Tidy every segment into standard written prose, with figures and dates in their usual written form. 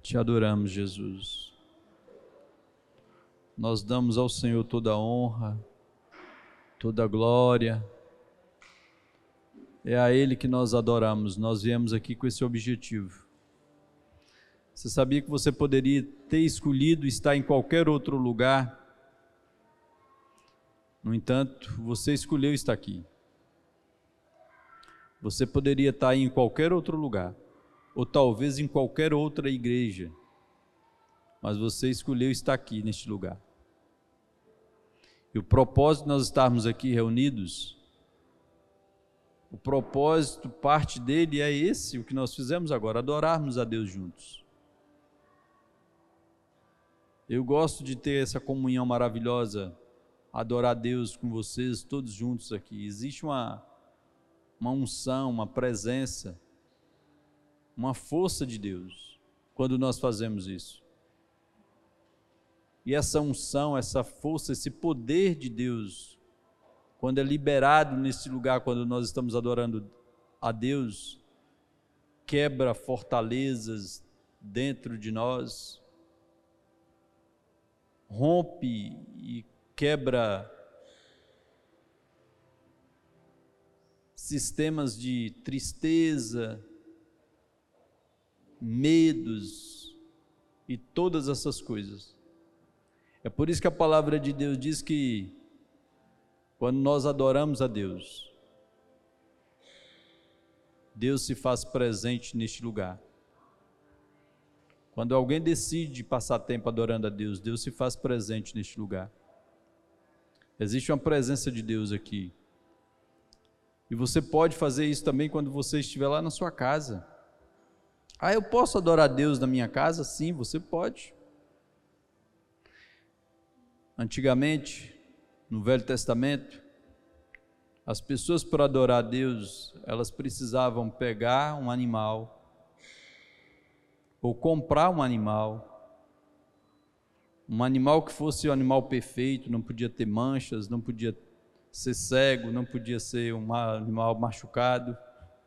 Te adoramos, Jesus. Nós damos ao Senhor toda a honra, toda a glória. É a Ele que nós adoramos. Nós viemos aqui com esse objetivo. Você sabia que você poderia ter escolhido estar em qualquer outro lugar? No entanto, você escolheu estar aqui. Você poderia estar em qualquer outro lugar, ou talvez em qualquer outra igreja, mas você escolheu estar aqui neste lugar. E o propósito de nós estarmos aqui reunidos, o propósito, parte dele é esse, o que nós fizemos agora, adorarmos a Deus juntos. Eu gosto de ter essa comunhão maravilhosa, adorar a Deus com vocês, todos juntos aqui. Existe uma unção, uma presença, uma força de Deus, quando nós fazemos isso. E essa unção, essa força, esse poder de Deus, quando é liberado nesse lugar, quando nós estamos adorando a Deus, quebra fortalezas dentro de nós, rompe e quebra sistemas de tristeza, medos e todas essas coisas. É por isso que a palavra de Deus diz que quando nós adoramos a Deus, Deus se faz presente neste lugar. Quando alguém decide passar tempo adorando a Deus, Deus se faz presente neste lugar. Existe uma presença de Deus aqui. E você pode fazer isso também quando você estiver lá na sua casa. Ah, eu posso adorar a Deus na minha casa? Sim, você pode. Antigamente, no Velho Testamento, as pessoas para adorar a Deus, elas precisavam pegar um animal, ou comprar um animal que fosse um animal perfeito, não podia ter manchas, não podia ser cego, não podia ser um animal machucado.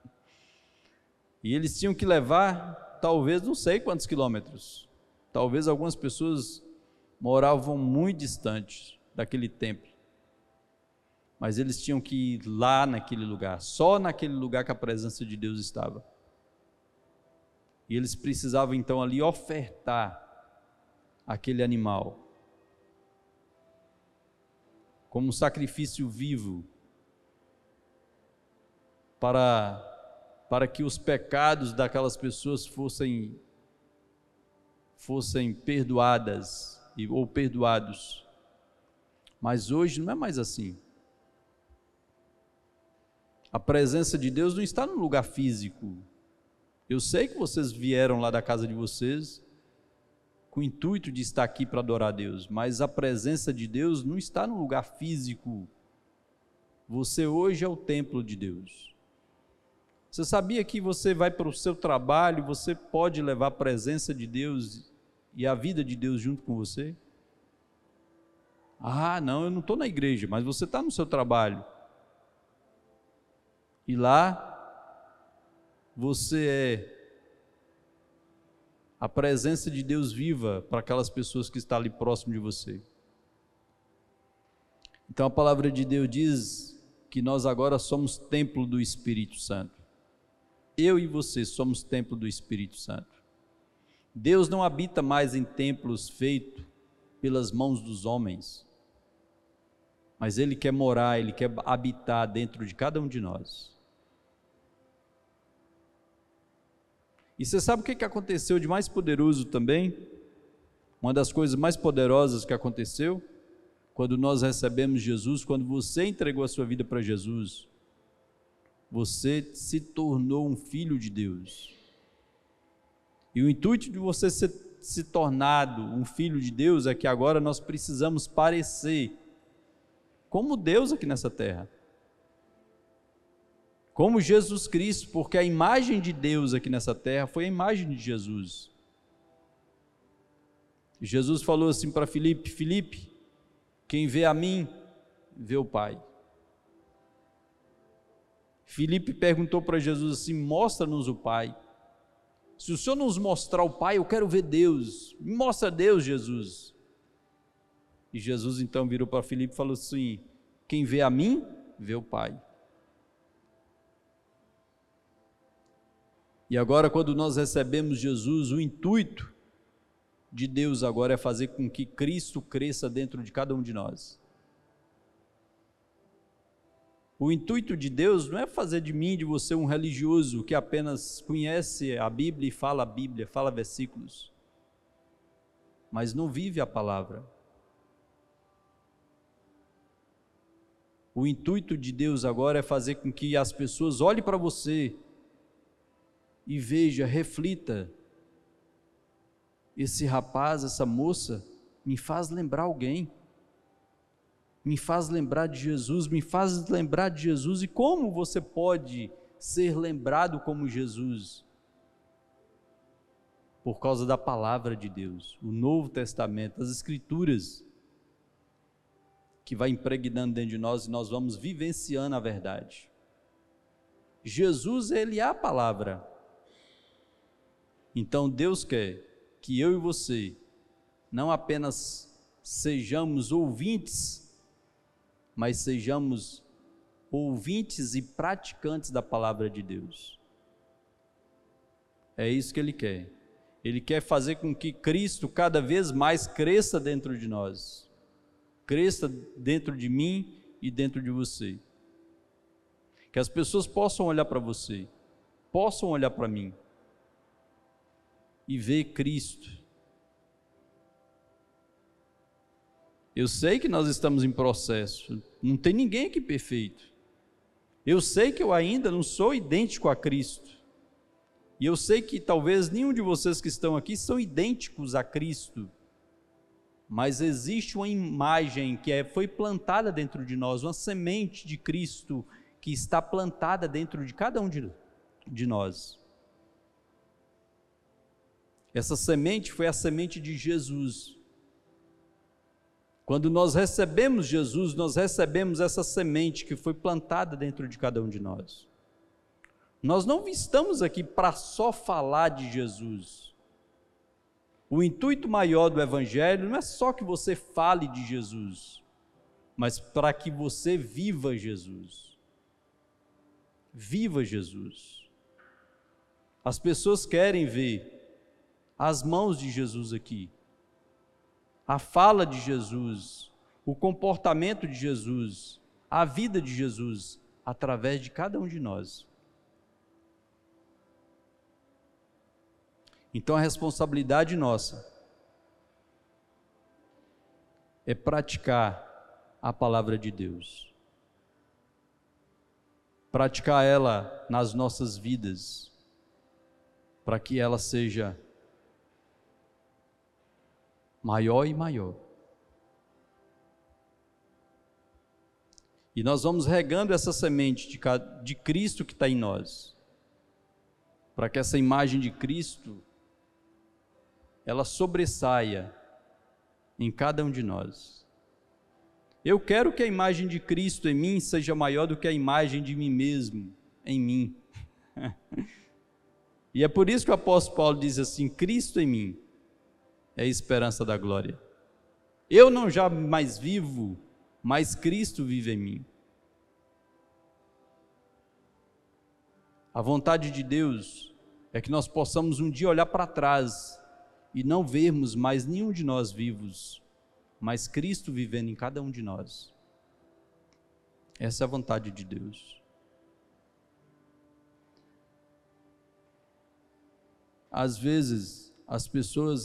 E eles tinham que levar, talvez, não sei quantos quilômetros. Talvez algumas pessoas moravam muito distantes daquele templo. Mas eles tinham que ir lá naquele lugar, só naquele lugar que a presença de Deus estava. E eles precisavam então ali ofertar aquele animal como um sacrifício vivo para que os pecados daquelas pessoas fossem perdoadas ou perdoados. Mas hoje não é mais assim. A presença de Deus não está no lugar físico. Eu sei que vocês vieram lá da casa de vocês com o intuito de estar aqui para adorar a Deus, mas a presença de Deus não está no lugar físico. Você hoje é o templo de Deus. Você sabia que você vai para o seu trabalho, você pode levar a presença de Deus e a vida de Deus junto com você? Ah, não, eu não estou na igreja, mas você está no seu trabalho. E lá você é a presença de Deus viva para aquelas pessoas que estão ali próximo de você. Então a palavra de Deus diz que nós agora somos templo do Espírito Santo. Eu e você somos templo do Espírito Santo. Deus não habita mais em templos feitos pelas mãos dos homens, mas Ele quer morar, Ele quer habitar dentro de cada um de nós. E você sabe o que aconteceu de mais poderoso também? Uma das coisas mais poderosas que aconteceu quando nós recebemos Jesus, quando você entregou a sua vida para Jesus, você se tornou um filho de Deus. E o intuito de você se tornado um filho de Deus é que agora nós precisamos parecer como Deus aqui nessa terra. Como Jesus Cristo, porque a imagem de Deus aqui nessa terra foi a imagem de Jesus. Jesus falou assim para Filipe: Filipe, quem vê a mim, vê o Pai. Filipe perguntou para Jesus assim: mostra-nos o Pai. Se o Senhor nos mostrar o Pai, eu quero ver Deus. Me mostra Deus, Jesus. E Jesus então virou para Filipe e falou assim: quem vê a mim, vê o Pai. E agora, quando nós recebemos Jesus, o intuito de Deus agora é fazer com que Cristo cresça dentro de cada um de nós. O intuito de Deus não é fazer de mim, de você, um religioso que apenas conhece a Bíblia e fala a Bíblia, fala versículos, mas não vive a palavra. O intuito de Deus agora é fazer com que as pessoas olhem para você e veja, reflita, esse rapaz, essa moça, me faz lembrar alguém, me faz lembrar de Jesus, me faz lembrar de Jesus. E como você pode ser lembrado como Jesus? Por causa da palavra de Deus, o Novo Testamento, as Escrituras, que vai impregnando dentro de nós e nós vamos vivenciando a verdade. Jesus, ele é a palavra. Então Deus quer que eu e você não apenas sejamos ouvintes, mas sejamos ouvintes e praticantes da palavra de Deus. É isso que Ele quer. Ele quer fazer com que Cristo cada vez mais cresça dentro de nós, cresça dentro de mim e dentro de você. Que as pessoas possam olhar para você, possam olhar para mim e ver Cristo. Eu sei que nós estamos em processo, não tem ninguém aqui perfeito. Eu sei que eu ainda não sou idêntico a Cristo. E eu sei que talvez nenhum de vocês que estão aqui são idênticos a Cristo. Mas existe uma imagem que foi plantada dentro de nós, uma semente de Cristo que está plantada dentro de cada um de nós. Essa semente foi a semente de Jesus. Quando nós recebemos Jesus, nós recebemos essa semente que foi plantada dentro de cada um de nós. Nós não estamos aqui para só falar de Jesus. O intuito maior do Evangelho não é só que você fale de Jesus, mas para que você viva Jesus. Viva Jesus. As pessoas querem ver as mãos de Jesus aqui, a fala de Jesus, o comportamento de Jesus, a vida de Jesus, através de cada um de nós. Então a responsabilidade nossa é praticar a palavra de Deus, praticar ela nas nossas vidas, para que ela seja maior e maior. E nós vamos regando essa semente de Cristo que está em nós, para que essa imagem de Cristo, ela sobressaia em cada um de nós. Eu quero que a imagem de Cristo em mim seja maior do que a imagem de mim mesmo em mim. E é por isso que o apóstolo Paulo diz assim: Cristo em mim é a esperança da glória. Eu não já mais vivo, mas Cristo vive em mim. A vontade de Deus é que nós possamos um dia olhar para trás e não vermos mais nenhum de nós vivos, mas Cristo vivendo em cada um de nós. Essa é a vontade de Deus. Às vezes, as pessoas,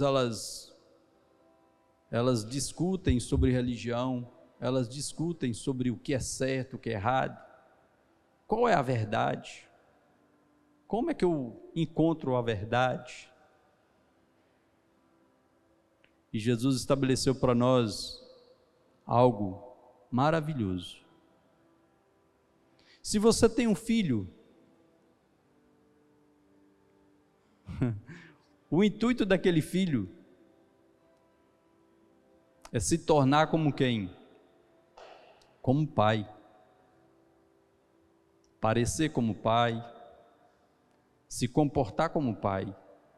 elas discutem sobre religião, elas discutem sobre o que é certo, o que é errado. Qual é a verdade? Como é que eu encontro a verdade? E Jesus estabeleceu para nós algo maravilhoso. Se você tem um filho, o intuito daquele filho é se tornar como quem? Como pai. Parecer como pai, se comportar como pai.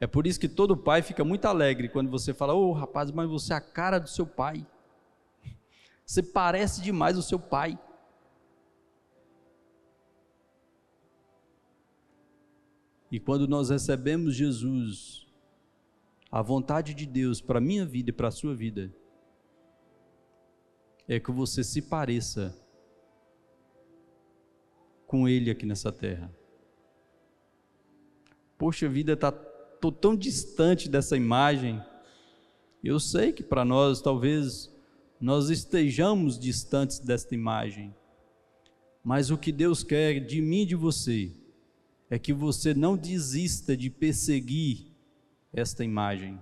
É por isso que todo pai fica muito alegre quando você fala: ô rapaz, mas você é a cara do seu pai, você parece demais o seu pai. E quando nós recebemos Jesus, a vontade de Deus para a minha vida e para a sua vida, é que você se pareça com Ele aqui nessa terra. Poxa vida, estou tão distante dessa imagem. Eu sei que para nós, talvez, nós estejamos distantes desta imagem, mas o que Deus quer de mim e de você, é que você não desista de perseguir esta imagem.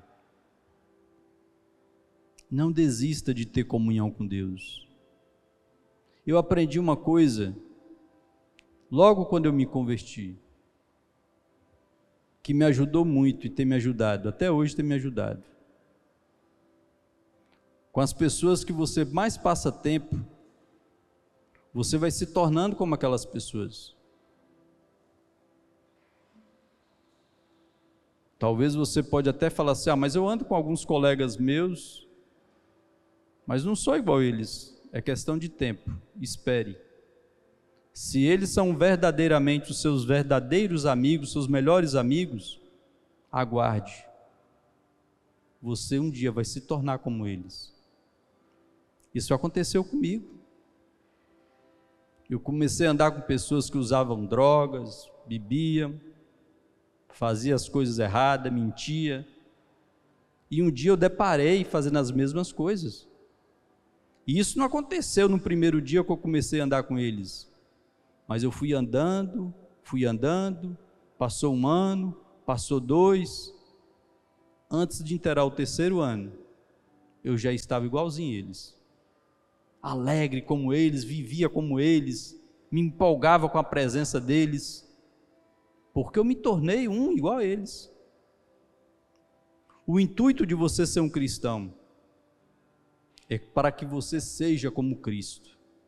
Não desista de ter comunhão com Deus. Eu aprendi uma coisa, logo quando eu me converti, que me ajudou muito e tem me ajudado, até hoje tem me ajudado. Com as pessoas que você mais passa tempo, você vai se tornando como aquelas pessoas. Talvez você pode até falar assim: mas eu ando com alguns colegas meus, mas não sou igual a eles. É questão de tempo, espere. Se eles são verdadeiramente os seus verdadeiros amigos, seus melhores amigos, aguarde. Você um dia vai se tornar como eles. Isso aconteceu comigo. Eu comecei a andar com pessoas que usavam drogas, bebiam, fazia as coisas erradas, mentia, e um dia eu deparei fazendo as mesmas coisas, e isso não aconteceu no primeiro dia que eu comecei a andar com eles, mas eu fui andando, passou 1 ano, passou 2, antes de inteirar o 3º ano, eu já estava igualzinho a eles, alegre como eles, vivia como eles, me empolgava com a presença deles, porque eu me tornei um igual a eles. O intuito de você ser um cristão é para que você seja como Cristo.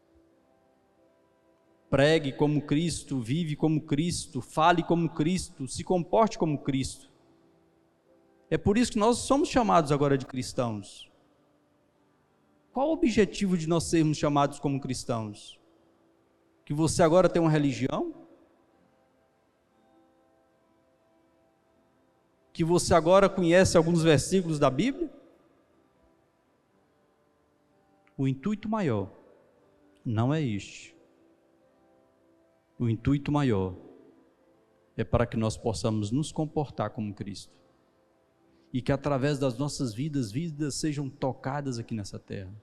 Pregue como Cristo, vive como Cristo, fale como Cristo, se comporte como Cristo. É por isso que nós somos chamados agora de cristãos. Qual o objetivo de nós sermos chamados como cristãos? Que você agora tem uma religião? Que você agora conhece alguns versículos da Bíblia? O intuito maior não é este. O intuito maior é para que nós possamos nos comportar como Cristo. E que através das nossas vidas sejam tocadas aqui nessa terra.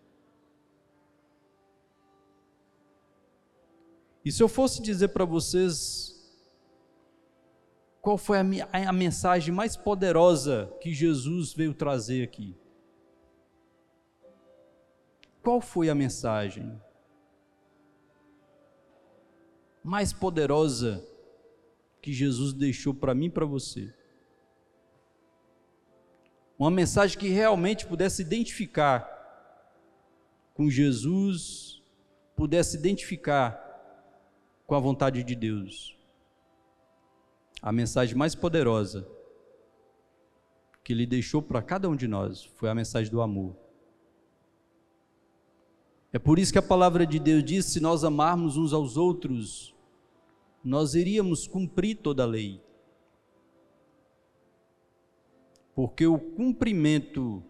E se eu fosse dizer para vocês qual foi a mensagem mais poderosa que Jesus veio trazer aqui? Qual foi a mensagem mais poderosa que Jesus deixou para mim e para você? Uma mensagem que realmente pudesse identificar com Jesus, pudesse identificar com a vontade de Deus. A mensagem mais poderosa que Ele deixou para cada um de nós foi a mensagem do amor. É por isso que a palavra de Deus diz: se nós amarmos uns aos outros, nós iríamos cumprir toda a lei. Porque o cumprimento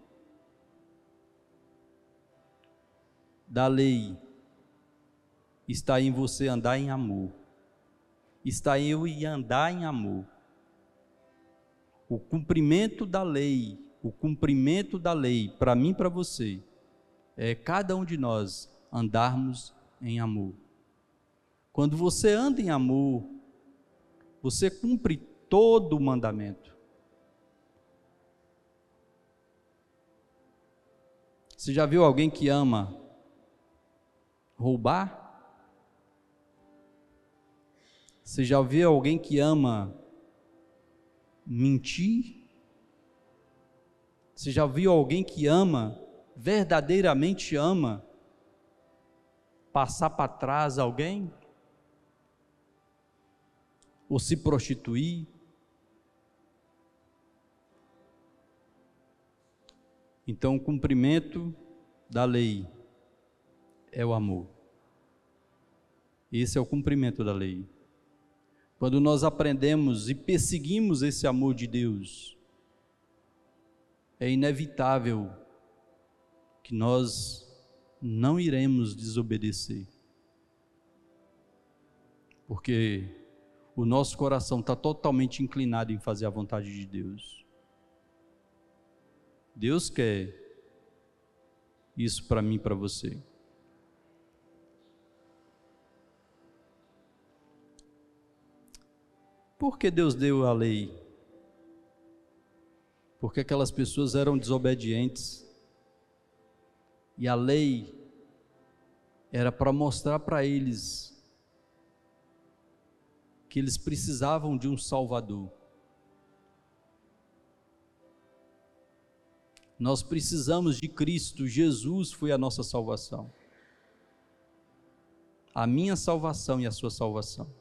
da lei está em você andar em amor. Está em eu e andar em amor. O cumprimento da lei para mim e para você, é cada um de nós andarmos em amor. Quando você anda em amor, você cumpre todo o mandamento. Você já viu alguém que ama roubar? Você já viu alguém que ama mentir? Você já viu alguém que verdadeiramente ama, passar para trás alguém? Ou se prostituir? Então, o cumprimento da lei é o amor. Esse é o cumprimento da lei. Quando nós aprendemos e perseguimos esse amor de Deus, é inevitável que nós não iremos desobedecer. Porque o nosso coração está totalmente inclinado em fazer a vontade de Deus. Deus quer isso para mim e para você. Por que Deus deu a lei? Porque aquelas pessoas eram desobedientes. E a lei era para mostrar para eles que eles precisavam de um Salvador. Nós precisamos de Cristo, Jesus foi a nossa salvação. A minha salvação e a sua salvação.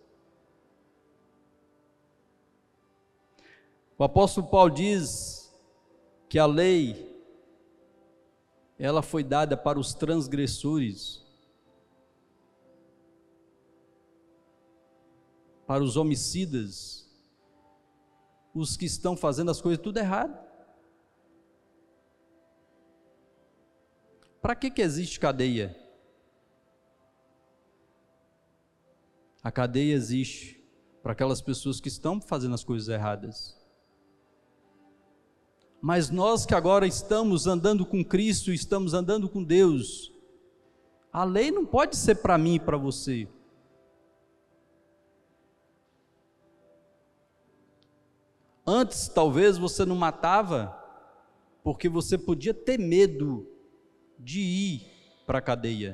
O apóstolo Paulo diz que a lei, ela foi dada para os transgressores, para os homicidas, os que estão fazendo as coisas tudo errado. Para que existe cadeia? A cadeia existe para aquelas pessoas que estão fazendo as coisas erradas. Mas nós que agora estamos andando com Cristo, estamos andando com Deus, a lei não pode ser para mim e para você. Antes, talvez você não matava, porque você podia ter medo de ir para a cadeia,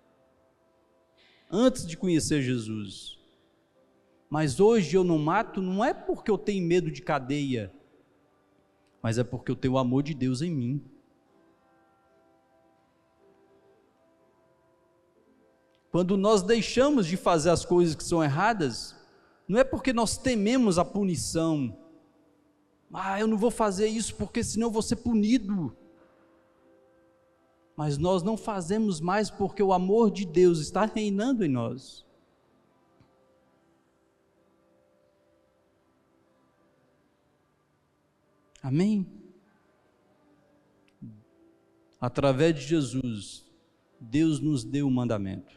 antes de conhecer Jesus. Mas hoje eu não mato, não é porque eu tenho medo de cadeia, mas é porque eu tenho o amor de Deus em mim. Quando nós deixamos de fazer as coisas que são erradas, não é porque nós tememos a punição. Eu não vou fazer isso porque senão eu vou ser punido. Mas nós não fazemos mais porque o amor de Deus está reinando em nós. Amém? Através de Jesus, Deus nos deu um mandamento.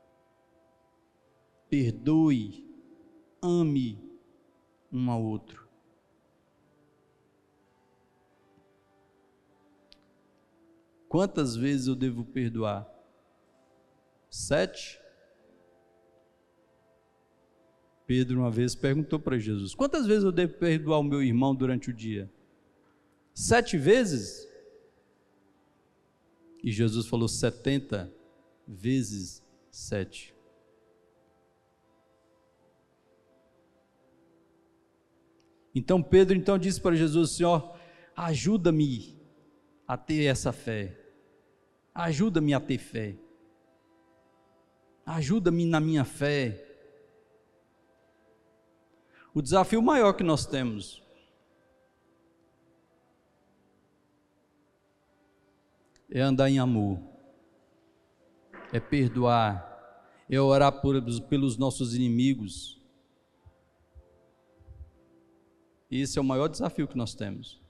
Perdoe, ame um ao outro. Quantas vezes eu devo perdoar? 7? Pedro uma vez perguntou para Jesus: quantas vezes eu devo perdoar o meu irmão durante o dia? 7 vezes? E Jesus falou 70 vezes 7. Então Pedro disse para Jesus: Senhor, ajuda-me a ter essa fé. Ajuda-me a ter fé. Ajuda-me na minha fé. O desafio maior que nós temos é andar em amor, é perdoar, é orar pelos nossos inimigos. Esse é o maior desafio que nós temos.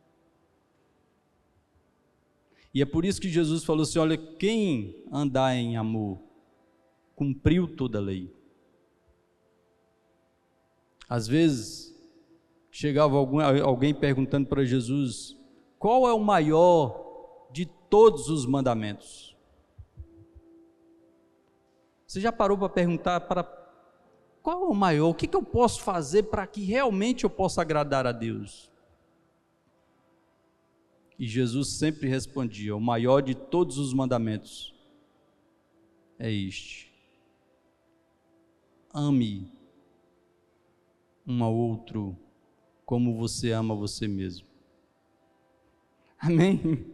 E é por isso que Jesus falou assim: olha, quem andar em amor, cumpriu toda a lei. Às vezes, chegava alguém perguntando para Jesus: qual é o maior de todos os mandamentos? Você já parou para perguntar qual é o maior? O que eu posso fazer para que realmente eu possa agradar a Deus? E Jesus sempre respondia: o maior de todos os mandamentos é este: ame um ao outro como você ama você mesmo. Amém?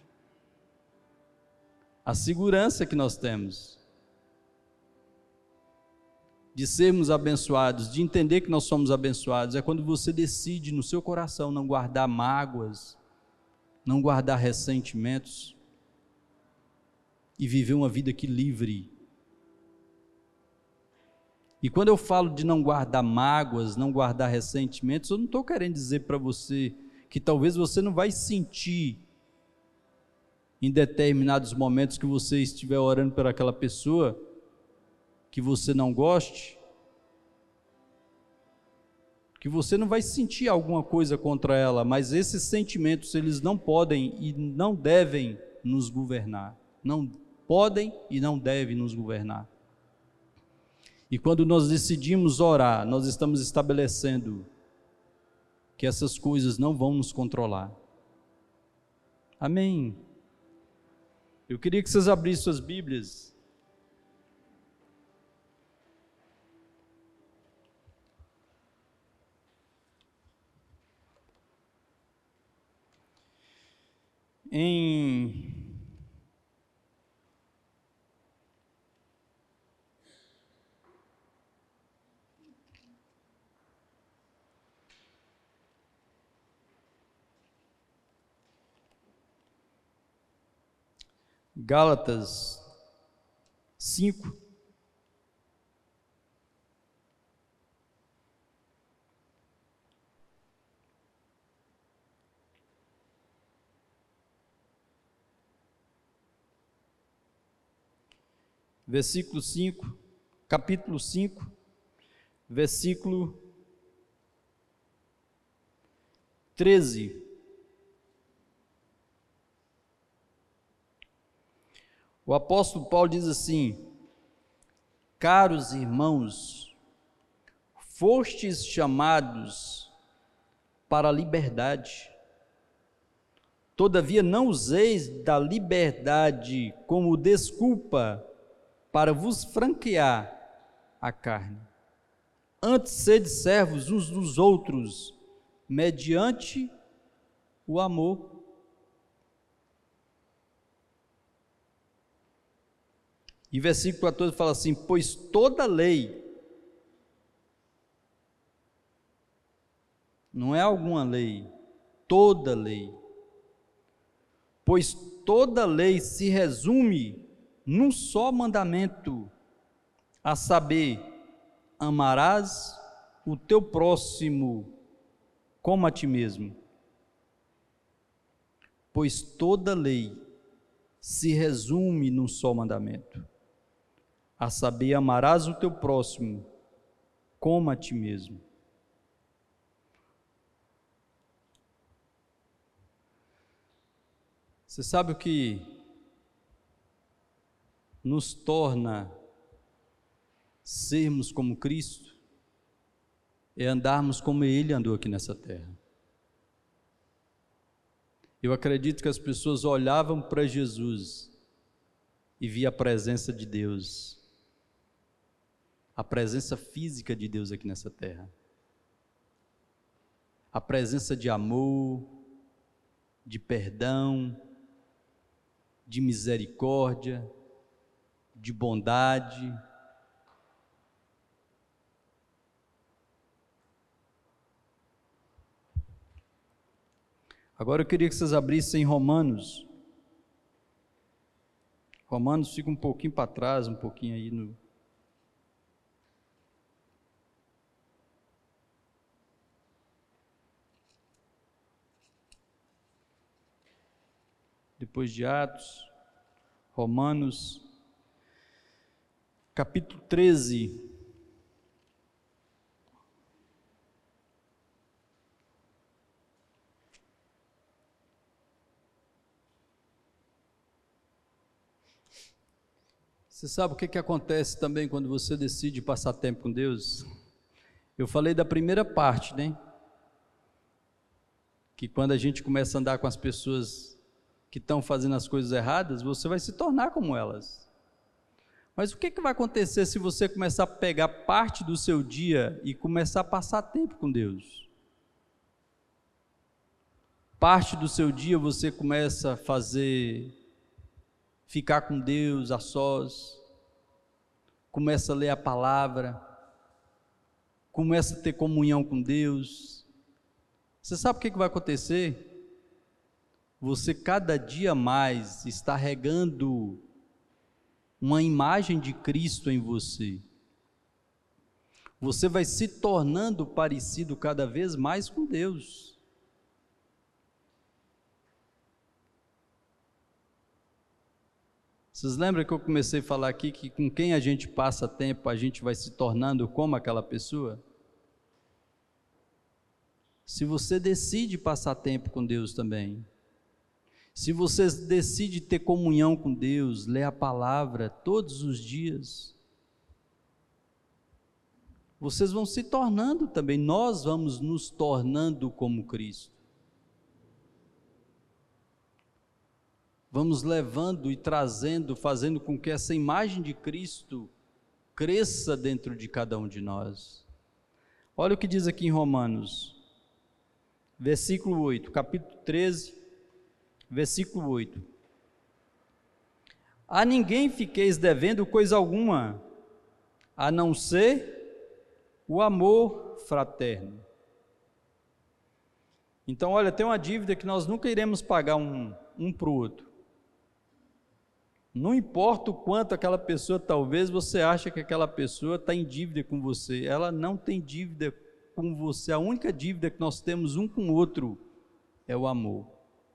A segurança que nós temos de sermos abençoados, de entender que nós somos abençoados, é quando você decide no seu coração não guardar mágoas, não guardar ressentimentos e viver uma vida que livre. E quando eu falo de não guardar mágoas, não guardar ressentimentos, eu não estou querendo dizer para você que talvez você não vai sentir em determinados momentos que você estiver orando por aquela pessoa que você não goste, que você não vai sentir alguma coisa contra ela, mas esses sentimentos, eles não podem e não devem nos governar. Não podem e não devem nos governar. E quando nós decidimos orar, nós estamos estabelecendo que essas coisas não vão nos controlar. Amém. Eu queria que vocês abrissem suas Bíblias. Em Gálatas 5, versículo 5, capítulo 5, versículo 13. O apóstolo Paulo diz assim: caros irmãos, fostes chamados para a liberdade. Todavia não useis da liberdade como desculpa para vos franquear a carne. Antes sede servos uns dos outros, mediante o amor. E versículo 14 fala assim: pois toda lei, não é alguma lei, toda lei, pois toda lei se resume num só mandamento, a saber, amarás o teu próximo como a ti mesmo. Pois toda lei se resume num só mandamento, a saber, amarás o teu próximo como a ti mesmo. Você sabe o que nos torna sermos como Cristo? É andarmos como Ele andou aqui nessa terra. Eu acredito que as pessoas olhavam para Jesus e via a presença de Deus, a presença física de Deus aqui nessa terra, a presença de amor, de perdão, de misericórdia, de bondade. Agora eu queria que vocês abrissem Romanos. Romanos fica um pouquinho para trás, um pouquinho aí no... Depois de Atos, Romanos, capítulo 13. Você sabe o que acontece também quando você decide passar tempo com Deus? Eu falei da primeira parte, né? Que quando a gente começa a andar com as pessoas que estão fazendo as coisas erradas, você vai se tornar como elas. Mas o que vai acontecer se você começar a pegar parte do seu dia e começar a passar tempo com Deus? Parte do seu dia você começa a ficar com Deus a sós, começa a ler a palavra, começa a ter comunhão com Deus. Você sabe o que vai acontecer? você cada dia mais está regando uma imagem de Cristo em você. Você vai se tornando parecido cada vez mais com Deus. Vocês lembram que eu comecei a falar aqui que com quem a gente passa tempo, a gente vai se tornando como aquela pessoa? Se você decide passar tempo com Deus também, se você decide ter comunhão com Deus, ler a palavra todos os dias, vocês vão se tornando também, nós vamos nos tornando como Cristo. Vamos levando e trazendo, fazendo com que essa imagem de Cristo cresça dentro de cada um de nós. Olha o que diz aqui em Romanos, versículo 8, capítulo 13, versículo 8. A ninguém fiqueis devendo coisa alguma, a não ser o amor fraterno. Então, olha, tem uma dívida que nós nunca iremos pagar um para o outro. Não importa o quanto aquela pessoa, talvez você ache que aquela pessoa está em dívida com você, ela não tem dívida com você, a única dívida que nós temos um com o outro é o amor.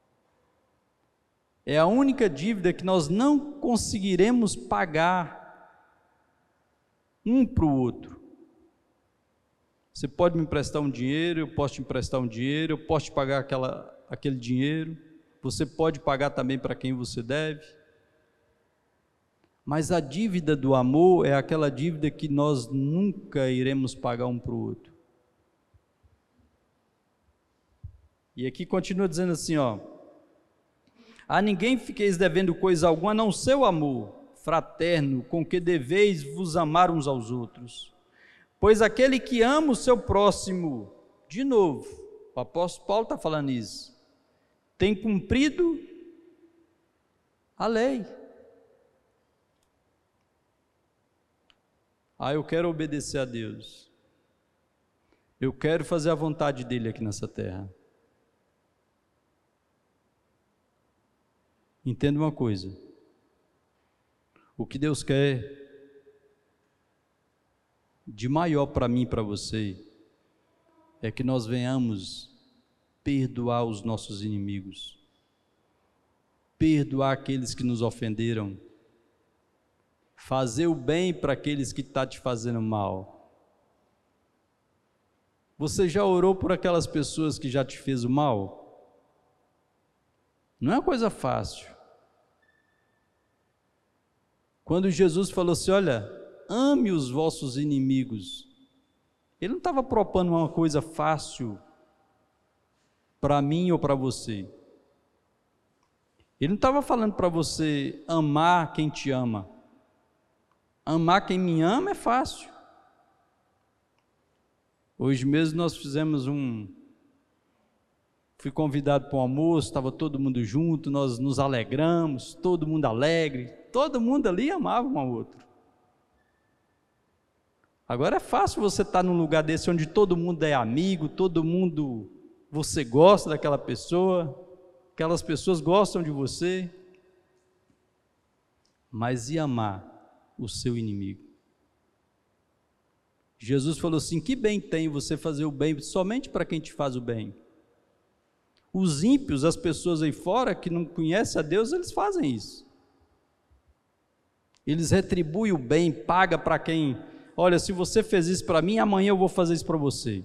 É a única dívida que nós não conseguiremos pagar um para o outro. Você pode me emprestar um dinheiro, eu posso te emprestar um dinheiro, eu posso te pagar aquele dinheiro, você pode pagar também para quem você deve. Mas a dívida do amor é aquela dívida que nós nunca iremos pagar um para o outro. E aqui continua dizendo assim, ó: a ninguém fiqueis devendo coisa alguma, a não ser o amor fraterno, com que deveis vos amar uns aos outros. Pois aquele que ama o seu próximo, de novo, o apóstolo Paulo está falando isso, tem cumprido a lei. Eu quero obedecer a Deus, eu quero fazer a vontade dele aqui nessa terra. Entenda uma coisa, o que Deus quer de maior para mim e para você, é que nós venhamos perdoar os nossos inimigos, perdoar aqueles que nos ofenderam, fazer o bem para aqueles que estão te fazendo mal. Você já orou por aquelas pessoas que já te fez o mal? Não é uma coisa fácil. Quando Jesus falou assim, olha, ame os vossos inimigos, ele não estava propondo uma coisa fácil para mim ou para você. Ele não estava falando para você amar quem te ama. Amar quem me ama é fácil. Hoje mesmo nós fizemos fui convidado para um almoço, estava todo mundo junto, nós nos alegramos, todo mundo alegre, todo mundo ali amava um ao outro. Agora é fácil você estar num lugar desse onde todo mundo é amigo, todo mundo, você gosta daquela pessoa, aquelas pessoas gostam de você, mas e amar o seu inimigo? Jesus falou assim, que bem tem você fazer o bem somente para quem te faz o bem? Os ímpios, as pessoas aí fora que não conhecem a Deus, eles fazem isso. Eles retribuem o bem, pagam para quem, olha, se você fez isso para mim, amanhã eu vou fazer isso para você.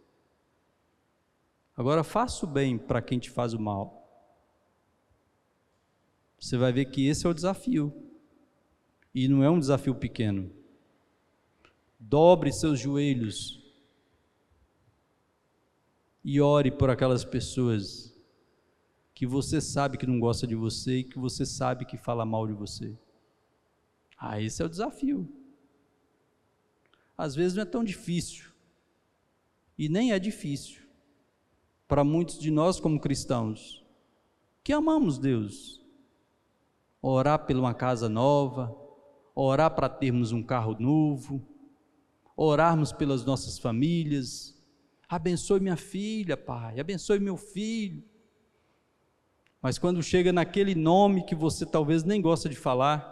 Agora faça o bem para quem te faz o mal. Você vai ver que esse é o desafio. E não é um desafio pequeno. Dobre seus joelhos e ore por aquelas pessoas que você sabe que não gosta de você e que você sabe que fala mal de você. Esse é o desafio. Às vezes não é tão difícil, e nem é difícil para muitos de nós como cristãos, que amamos Deus, orar por uma casa nova, orar para termos um carro novo, orarmos pelas nossas famílias, abençoe minha filha, Pai, abençoe meu filho, Mas quando chega naquele nome que você talvez nem gosta de falar,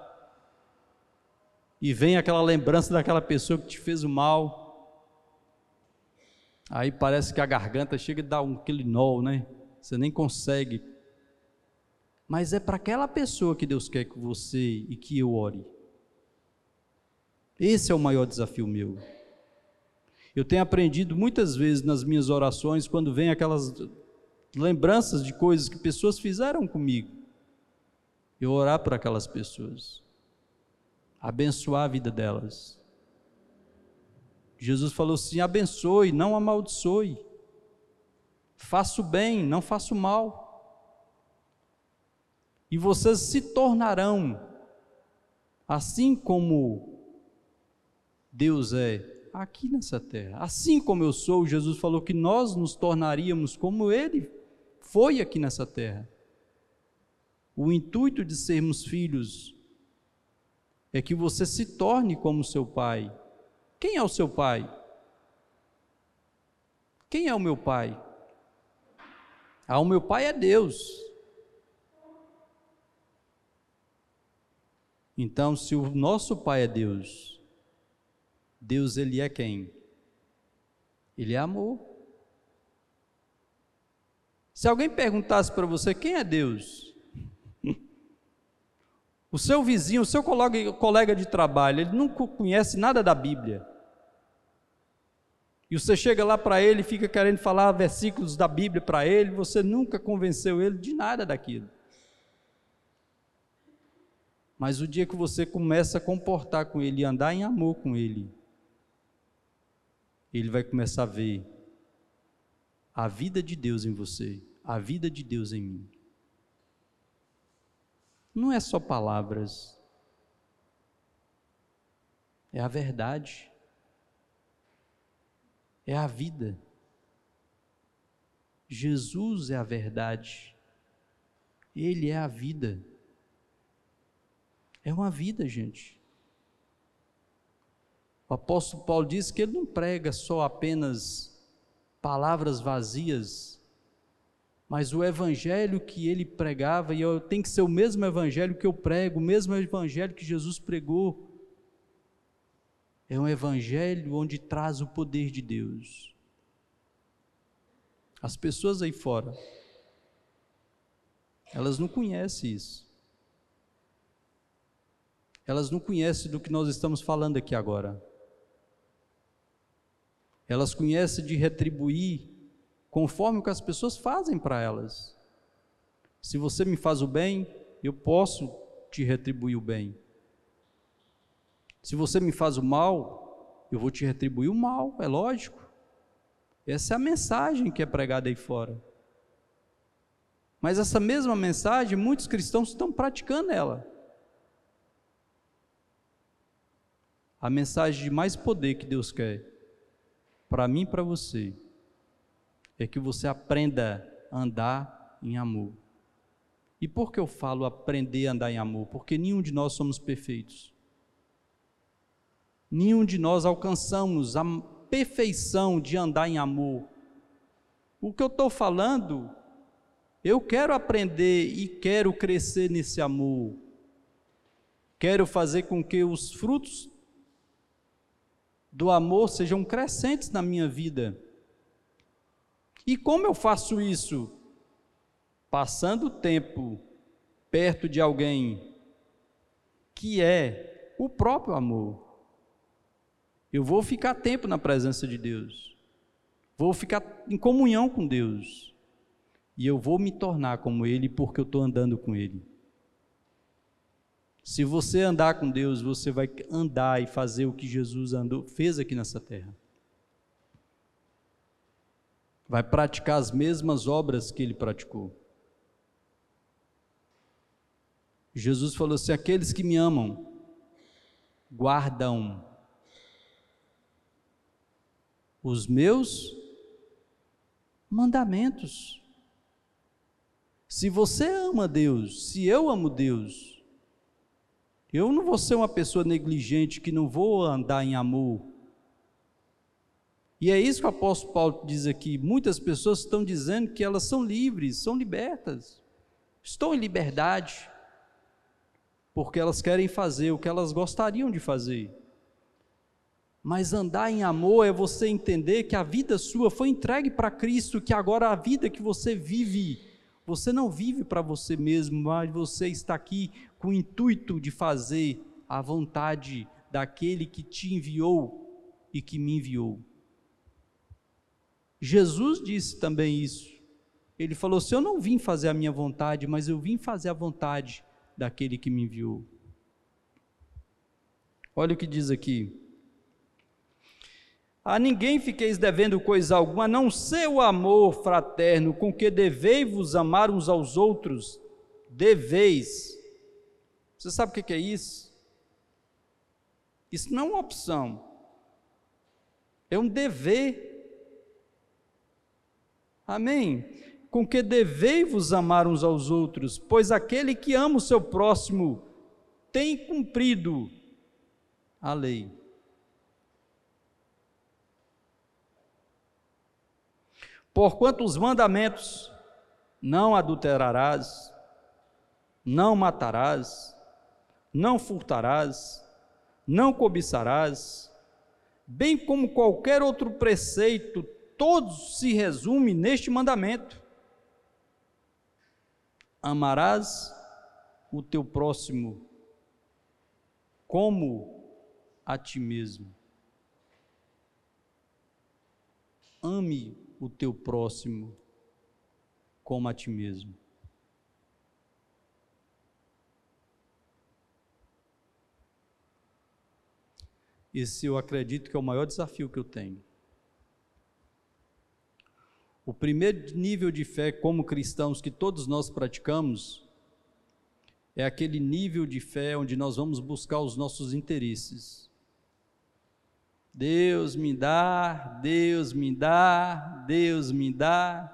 e vem aquela lembrança daquela pessoa que te fez o mal, aí parece que a garganta chega a dar aquele nó, né? Você nem consegue. Mas é para aquela pessoa que Deus quer que você e que eu ore. Esse é o maior desafio meu. Eu tenho aprendido muitas vezes nas minhas orações, quando vem aquelas lembranças de coisas que pessoas fizeram comigo, eu orar por aquelas pessoas, abençoar a vida delas. Jesus falou assim: abençoe, não amaldiçoe, faça o bem, não faça o mal, e vocês se tornarão assim como Deus é aqui nessa terra. Assim como eu sou, Jesus falou que nós nos tornaríamos como Ele foi aqui nessa terra. O intuito de sermos filhos é que você se torne como seu pai. Quem é o seu pai? Quem é o meu pai? O meu pai é Deus. Então, se o nosso pai é Deus, Deus, Ele é quem? Ele é amor. Se alguém perguntasse para você quem é Deus, o seu vizinho, o seu colega de trabalho, ele não conhece nada da Bíblia, e você chega lá para ele e fica querendo falar versículos da Bíblia para ele, você nunca convenceu ele de nada daquilo. Mas o dia que você começa a comportar com ele e andar em amor com ele, ele vai começar a ver a vida de Deus em você, a vida de Deus em mim. Não é só palavras, é a verdade, é a vida. Jesus é a verdade, Ele é a vida. É uma vida, gente. O apóstolo Paulo diz que ele não prega só apenas palavras vazias, mas o evangelho que ele pregava, e tem que ser o mesmo evangelho que eu prego, o mesmo evangelho que Jesus pregou, é um evangelho onde traz o poder de Deus. As pessoas aí fora, elas não conhecem isso. Elas não conhecem do que nós estamos falando aqui agora. Elas conhecem de retribuir conforme o que as pessoas fazem para elas. Se você me faz o bem, eu posso te retribuir o bem. Se você me faz o mal, eu vou te retribuir o mal, é lógico. Essa é a mensagem que é pregada aí fora. Mas essa mesma mensagem, muitos cristãos estão praticando ela. A mensagem de mais poder que Deus quer, para mim e para você, é que você aprenda a andar em amor. E por que eu falo aprender a andar em amor? Porque nenhum de nós somos perfeitos. Nenhum de nós alcançamos a perfeição de andar em amor. O que eu estou falando, eu quero aprender e quero crescer nesse amor. Quero fazer com que os frutos do amor sejam crescentes na minha vida. E como eu faço isso? Passando tempo perto de alguém que é o próprio amor. Eu vou ficar tempo na presença de Deus, vou ficar em comunhão com Deus, e eu vou me tornar como Ele porque eu estou andando com Ele. Se você andar com Deus, você vai andar e fazer o que Jesus fez aqui nessa terra. Vai praticar as mesmas obras que Ele praticou. Jesus falou assim: aqueles que me amam, guardam os meus mandamentos. Se você ama Deus, se eu amo Deus, eu não vou ser uma pessoa negligente que não vou andar em amor. E é isso que o apóstolo Paulo diz aqui. Muitas pessoas estão dizendo que elas são livres, são libertas. Estão em liberdade, porque elas querem fazer o que elas gostariam de fazer. Mas andar em amor é você entender que a vida sua foi entregue para Cristo, que agora a vida que você vive, você não vive para você mesmo, mas você está aqui com o intuito de fazer a vontade daquele que te enviou e que me enviou. Jesus disse também isso. Ele falou assim: eu não vim fazer a minha vontade, mas eu vim fazer a vontade daquele que me enviou. Olha o que diz aqui: a ninguém fiqueis devendo coisa alguma, a não ser o amor fraterno, com que deveis-vos amar uns aos outros. Deveis. Você sabe o que é isso? Isso não é uma opção, é um dever. Amém? Com que deveis-vos amar uns aos outros, pois aquele que ama o seu próximo tem cumprido a lei. Porquanto os mandamentos: não adulterarás, não matarás, não furtarás, não cobiçarás, bem como qualquer outro preceito, todos se resumem neste mandamento: amarás o teu próximo como a ti mesmo. Ame o teu próximo como a ti mesmo. Esse eu acredito que é o maior desafio que eu tenho. O primeiro nível de fé como cristãos que todos nós praticamos é aquele nível de fé onde nós vamos buscar os nossos interesses. Deus me dá, Deus me dá, Deus me dá.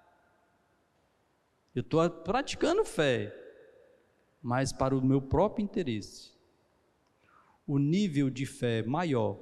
Eu estou praticando fé, mas para o meu próprio interesse. O nível de fé maior,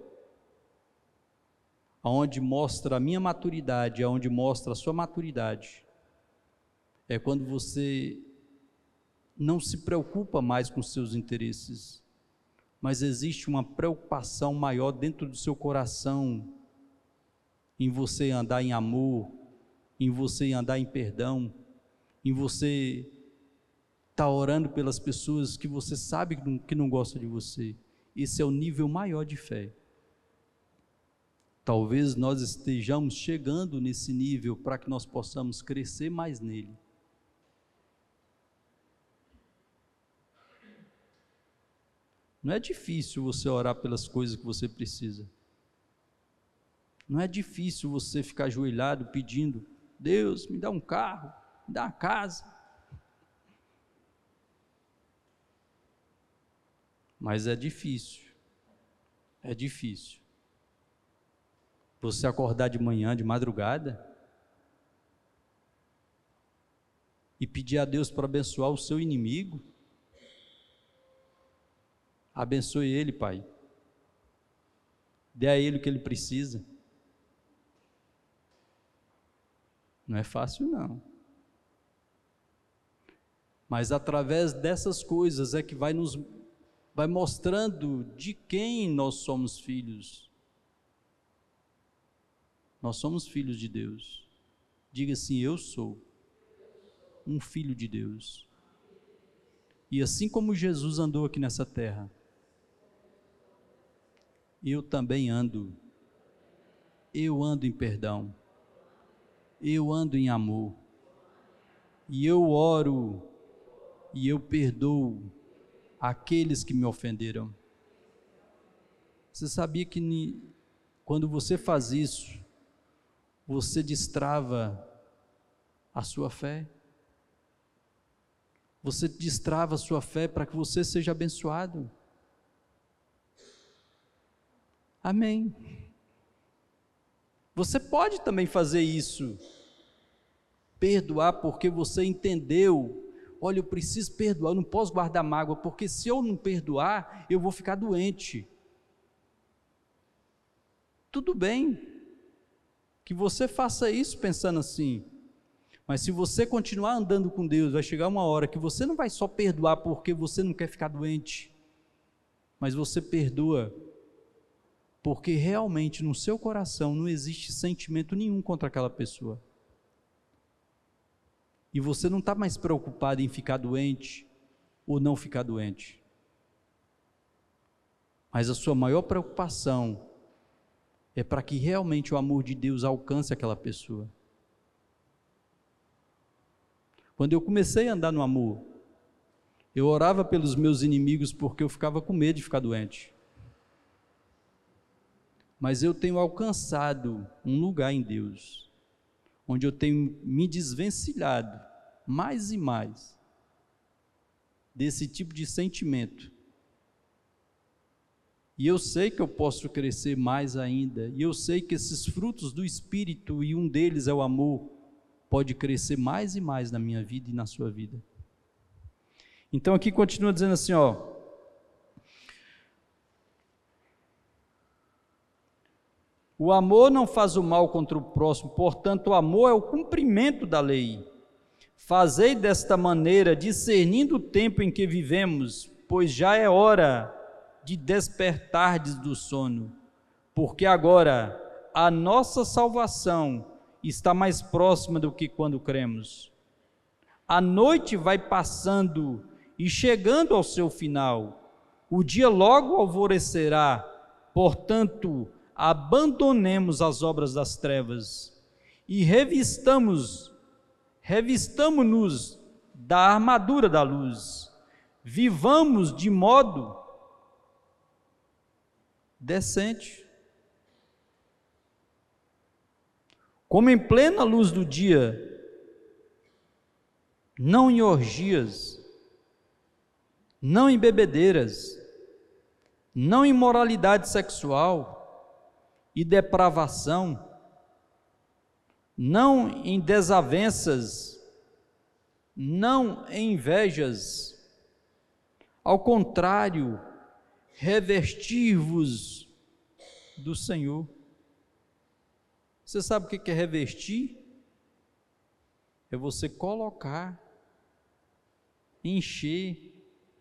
aonde mostra a minha maturidade, aonde mostra a sua maturidade, é quando você não se preocupa mais com seus interesses, mas existe uma preocupação maior dentro do seu coração, em você andar em amor, em você andar em perdão, em você estar orando pelas pessoas que você sabe que não gostam de você. Esse é o nível maior de fé. Talvez nós estejamos chegando nesse nível para que nós possamos crescer mais nele. Não é difícil você orar pelas coisas que você precisa. Não é difícil você ficar ajoelhado pedindo: Deus, me dá um carro, me dá uma casa. Mas é difícil você acordar de manhã, de madrugada, e pedir a Deus para abençoar o seu inimigo. Abençoe ele, Pai. Dê a ele o que ele precisa. Não é fácil, não. Mas através dessas coisas é que vai mostrando de quem nós somos filhos. Nós somos filhos de Deus. Diga assim: eu sou um filho de Deus. E assim como Jesus andou aqui nessa terra, eu também ando. Eu ando em perdão. Eu ando em amor. E eu oro e eu perdoo aqueles que me ofenderam. Você sabia que quando você faz isso, você destrava a sua fé? Você destrava a sua fé para que você seja abençoado. Amém. Você pode também fazer isso. Perdoar porque você entendeu: olha, eu preciso perdoar, eu não posso guardar mágoa, porque se eu não perdoar, eu vou ficar doente. Tudo bem que você faça isso pensando assim, Mas se você continuar andando com Deus, vai chegar uma hora que você não vai só perdoar porque você não quer ficar doente, mas você perdoa porque realmente no seu coração não existe sentimento nenhum contra aquela pessoa. E você não está mais preocupado em ficar doente ou não ficar doente. Mas a sua maior preocupação é para que realmente o amor de Deus alcance aquela pessoa. Quando eu comecei a andar no amor, eu orava pelos meus inimigos porque eu ficava com medo de ficar doente. Mas eu tenho alcançado um lugar em Deus, onde eu tenho me desvencilhado mais e mais desse tipo de sentimento. E eu sei que eu posso crescer mais ainda, e eu sei que esses frutos do Espírito, e um deles é o amor, pode crescer mais e mais na minha vida e na sua vida. Então aqui continua dizendo assim, o amor não faz o mal contra o próximo, portanto o amor é o cumprimento da lei. Fazei desta maneira, discernindo o tempo em que vivemos, pois já é hora de despertardes do sono, porque agora a nossa salvação está mais próxima do que quando cremos. A noite vai passando e chegando ao seu final, o dia logo alvorecerá, portanto, abandonemos as obras das trevas e revistamo-nos da armadura da luz, vivamos de modo decente, como em plena luz do dia, não em orgias, não em bebedeiras, não em imoralidade sexual e depravação, não em desavenças, não em invejas. Ao contrário, revestir-vos do Senhor. Você sabe o que é revestir? É você colocar, encher,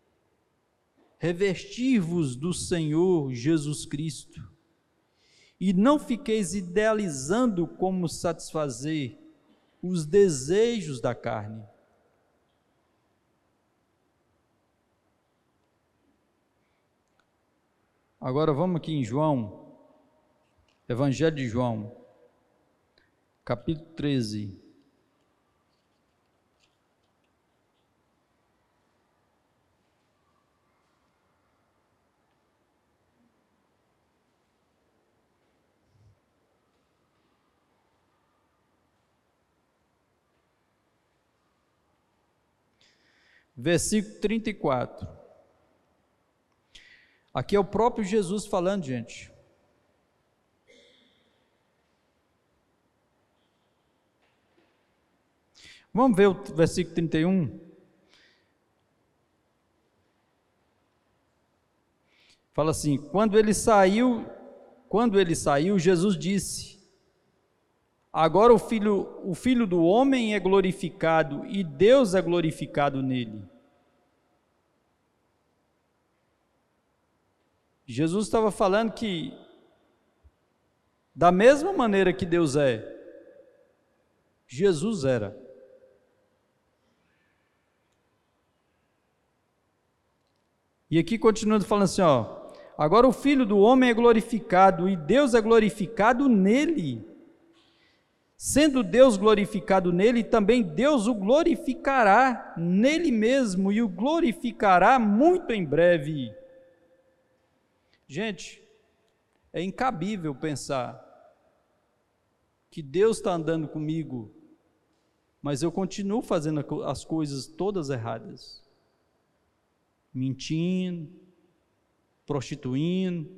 revestir-vos do Senhor Jesus Cristo, e não fiqueis idealizando como satisfazer os desejos da carne. Agora vamos aqui em João, Evangelho de João, capítulo 13. Versículo 34. Aqui é o próprio Jesus falando, gente. Vamos ver o versículo 31. Fala assim: quando ele saiu, Jesus disse: agora o filho do homem é glorificado e Deus é glorificado nele. Jesus estava falando que, da mesma maneira que Deus é, Jesus era. E aqui continuando falando assim, agora o Filho do homem é glorificado e Deus é glorificado nele. Sendo Deus glorificado nele, também Deus o glorificará nele mesmo e o glorificará muito em breve. Gente, é incabível pensar que Deus está andando comigo, mas eu continuo fazendo as coisas todas erradas. Mentindo, prostituindo,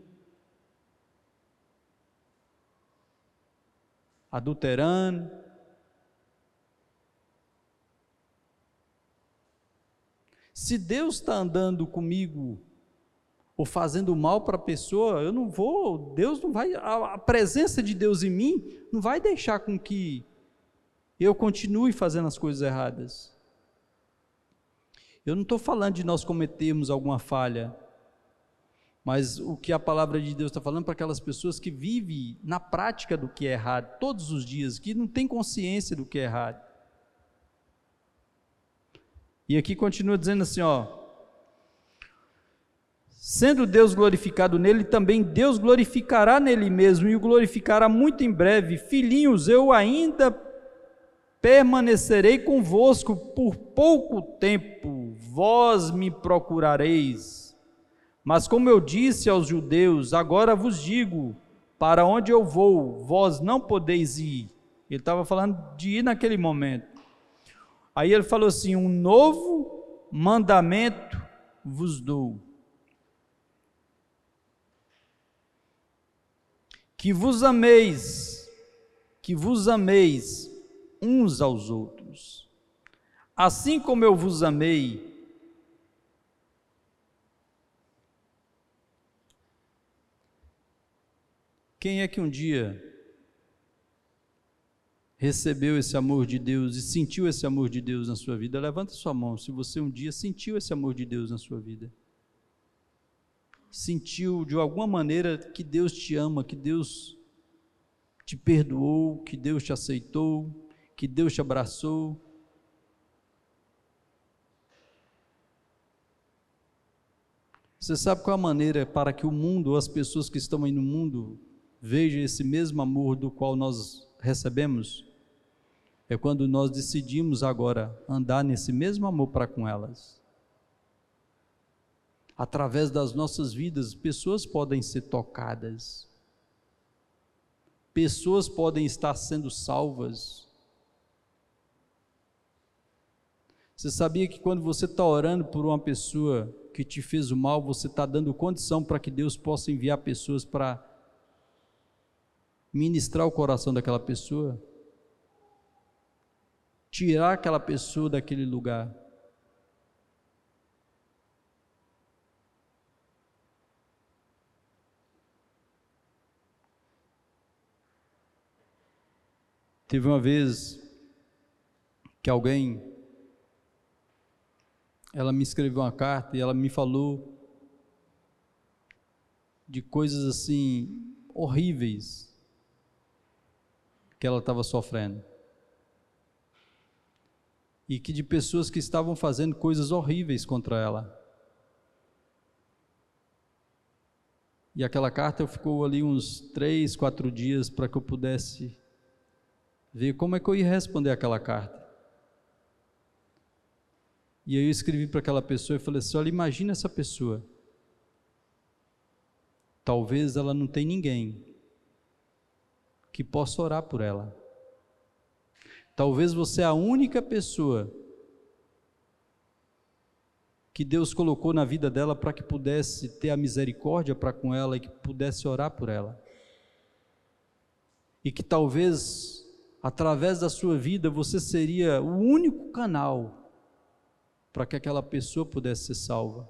adulterando. Se Deus está andando comigo ou fazendo mal para a pessoa, eu não vou, Deus não vai, a presença de Deus em mim não vai deixar com que eu continue fazendo as coisas erradas. Eu não estou falando de nós cometermos alguma falha, mas o que a palavra de Deus está falando para aquelas pessoas que vivem na prática do que é errado, todos os dias, que não tem consciência do que é errado. E aqui continua dizendo assim, sendo Deus glorificado nele, também Deus glorificará nele mesmo, e o glorificará muito em breve. Filhinhos, eu ainda permanecerei convosco por pouco tempo, vós me procurareis. Mas como eu disse aos judeus, agora vos digo, para onde eu vou, vós não podeis ir. Ele estava falando de ir naquele momento. Aí ele falou assim, um novo mandamento vos dou. Que vos ameis uns aos outros. Assim como eu vos amei. Quem é que um dia recebeu esse amor de Deus e sentiu esse amor de Deus na sua vida? Levanta sua mão, se você um dia sentiu esse amor de Deus na sua vida. Sentiu de alguma maneira que Deus te ama, que Deus te perdoou, que Deus te aceitou, que Deus te abraçou. Você sabe qual é a maneira para que o mundo, ou as pessoas que estão aí no mundo, vejam esse mesmo amor do qual nós recebemos? É quando nós decidimos agora andar nesse mesmo amor para com elas. Através das nossas vidas, pessoas podem ser tocadas, pessoas podem estar sendo salvas. Você sabia que quando você está orando por uma pessoa que te fez o mal, você está dando condição para que Deus possa enviar pessoas para ministrar o coração daquela pessoa, tirar aquela pessoa daquele lugar. Teve uma vez que ela me escreveu uma carta e ela me falou de coisas assim horríveis que ela estava sofrendo, e que de pessoas que estavam fazendo coisas horríveis contra ela. E aquela carta ficou ali uns 3, 4 dias para que eu pudesse ver como é que eu ia responder aquela carta. E aí eu escrevi para aquela pessoa e falei assim, olha, imagina essa pessoa, talvez ela não tenha ninguém que possa orar por ela. Talvez você é a única pessoa que Deus colocou na vida dela para que pudesse ter a misericórdia para com ela e que pudesse orar por ela. E que talvez, através da sua vida, você seria o único canal para que aquela pessoa pudesse ser salva.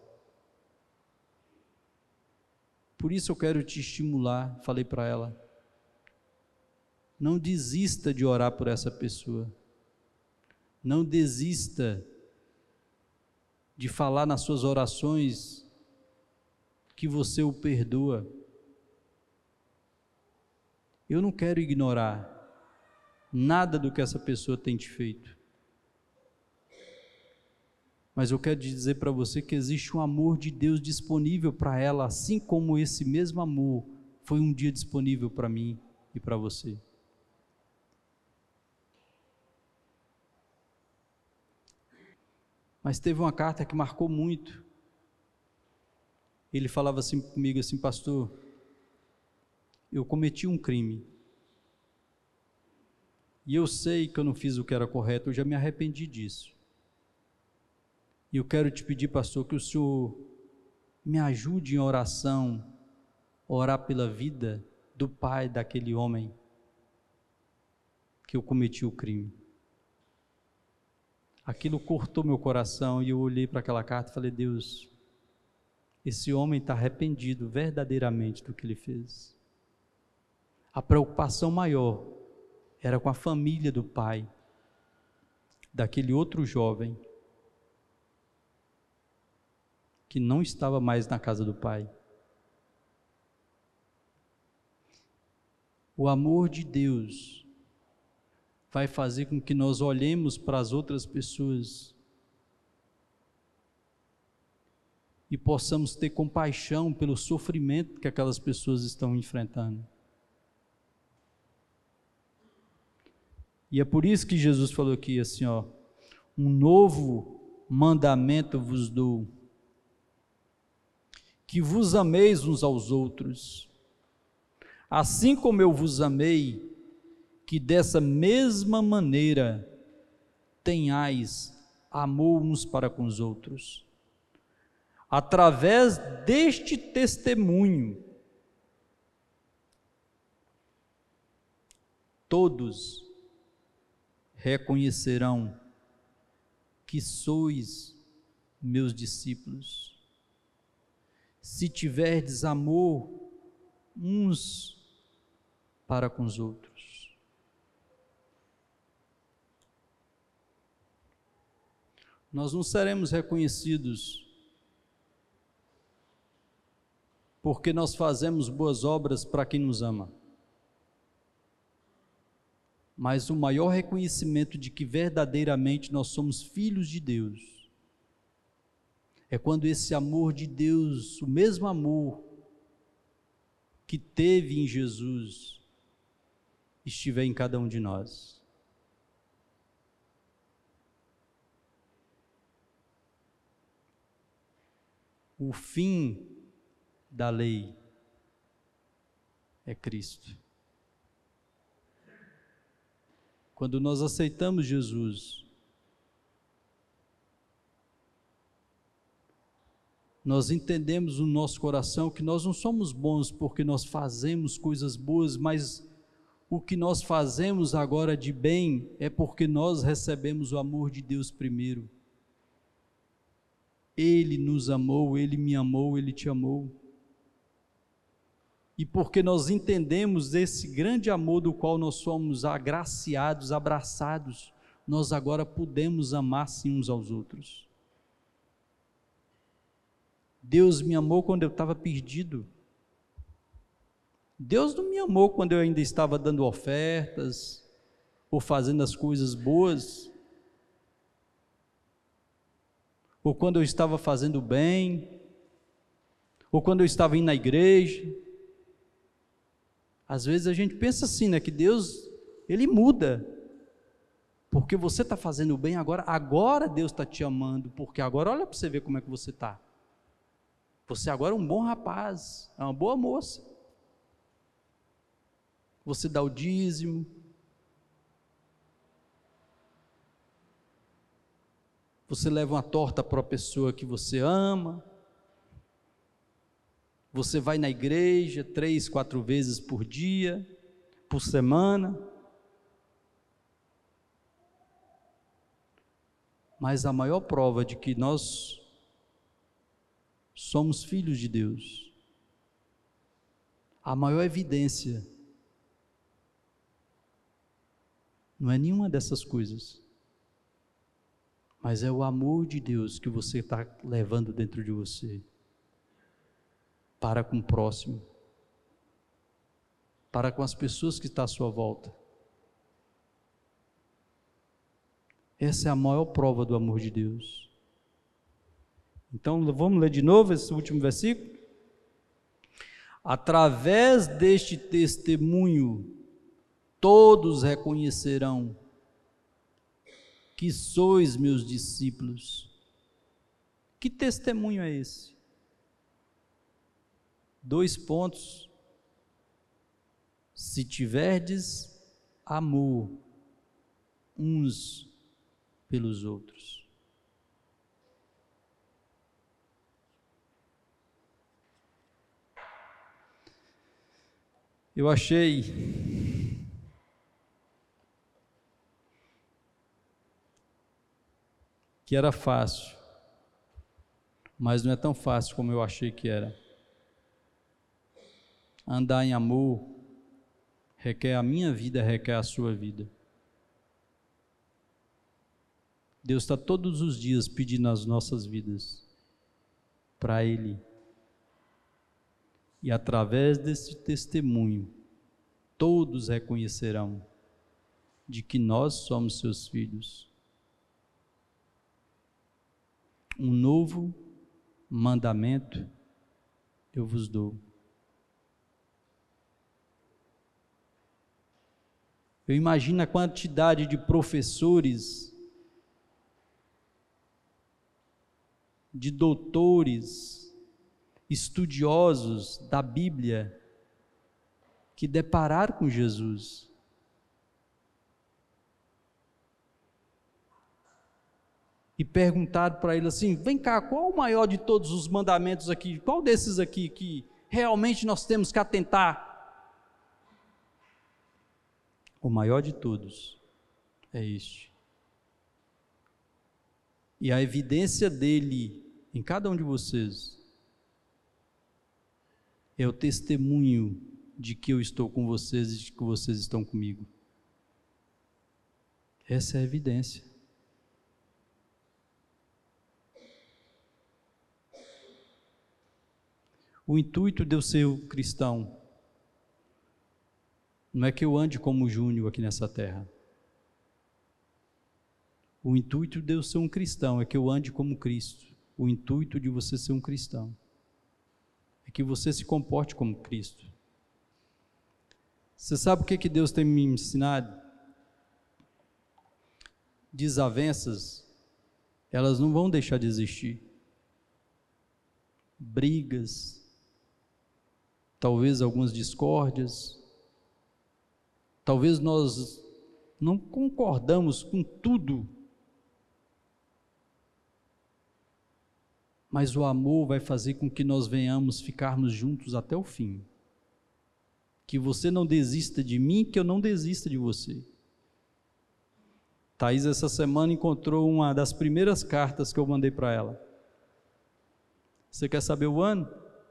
Por isso eu quero te estimular, falei para ela, não desista de orar por essa pessoa, não desista de falar nas suas orações que você o perdoa. Eu não quero ignorar nada do que essa pessoa tem te feito, mas eu quero dizer para você que existe um amor de Deus disponível para ela, assim como esse mesmo amor foi um dia disponível para mim e para você. Mas teve uma carta que marcou muito. Ele falava assim comigo, assim, pastor, eu cometi um crime, e eu sei que eu não fiz o que era correto, eu já me arrependi disso. E eu quero te pedir, pastor, que o senhor me ajude em oração, orar pela vida do pai daquele homem que eu cometi o crime. Aquilo cortou meu coração e eu olhei para aquela carta e falei, Deus, esse homem está arrependido verdadeiramente do que ele fez. A preocupação maior era com a família do pai, daquele outro jovem que não estava mais na casa do Pai. O amor de Deus vai fazer com que nós olhemos para as outras pessoas e possamos ter compaixão pelo sofrimento que aquelas pessoas estão enfrentando. E é por isso que Jesus falou aqui assim, ó, um novo mandamento vos dou, que vos ameis uns aos outros, assim como eu vos amei, que dessa mesma maneira tenhais amor uns para com os outros. Através deste testemunho, todos reconhecerão que sois meus discípulos, se tiverdes amor uns para com os outros. Nós não seremos reconhecidos porque nós fazemos boas obras para quem nos ama. Mas o maior reconhecimento de que verdadeiramente nós somos filhos de Deus é quando esse amor de Deus, o mesmo amor que teve em Jesus, estiver em cada um de nós. O fim da lei é Cristo. Quando nós aceitamos Jesus, nós entendemos no nosso coração que nós não somos bons porque nós fazemos coisas boas, mas o que nós fazemos agora de bem é porque nós recebemos o amor de Deus primeiro. Ele nos amou, Ele me amou, Ele te amou. E porque nós entendemos esse grande amor do qual nós somos agraciados, abraçados, nós agora podemos amar sim uns aos outros. Deus me amou quando eu estava perdido. Deus não me amou quando eu ainda estava dando ofertas, ou fazendo as coisas boas, ou quando eu estava fazendo bem, ou quando eu estava indo na igreja. Às vezes a gente pensa assim, né, que Deus, Ele muda, porque você está fazendo bem agora Deus está te amando, porque agora olha para você ver como é que você está. Você agora é um bom rapaz, é uma boa moça. Você dá o dízimo, você leva uma torta para a pessoa que você ama, você vai na igreja 3, 4 vezes por dia, por semana. Mas a maior prova de que nós somos filhos de Deus, a maior evidência, não é nenhuma dessas coisas, mas é o amor de Deus que você está levando dentro de você, para com o próximo, para com as pessoas que estão à sua volta. Essa é a maior prova do amor de Deus. Então vamos ler de novo esse último versículo? Através deste testemunho, todos reconhecerão que sois meus discípulos. Que testemunho é esse? 2 pontos. Se tiverdes amor uns pelos outros. Eu achei que era fácil, mas não é tão fácil como eu achei que era. Andar em amor requer a minha vida, requer a sua vida. Deus está todos os dias pedindo nas nossas vidas para Ele. E através desse testemunho, todos reconhecerão de que nós somos seus filhos. Um novo mandamento eu vos dou. Eu imagino a quantidade de professores, de doutores, estudiosos da Bíblia, que depararam com Jesus. E perguntaram para ele assim: vem cá, qual o maior de todos os mandamentos aqui? Qual desses aqui que realmente nós temos que atentar? O maior de todos é este. E a evidência dele em cada um de vocês é o testemunho de que eu estou com vocês e de que vocês estão comigo. Essa é a evidência. O intuito de eu ser cristão não é que eu ande como Júnior aqui nessa terra. O intuito de eu ser um cristão é que eu ande como Cristo. O intuito de você ser um cristão é que você se comporte como Cristo. Você sabe o que Deus tem me ensinado? Desavenças, elas não vão deixar de existir. Brigas, talvez algumas discórdias, talvez nós não concordamos com tudo, mas o amor vai fazer com que nós venhamos ficarmos juntos até o fim. Que você não desista de mim, que eu não desista de você. Thaís essa semana encontrou uma das primeiras cartas que eu mandei para ela. Você quer saber o ano?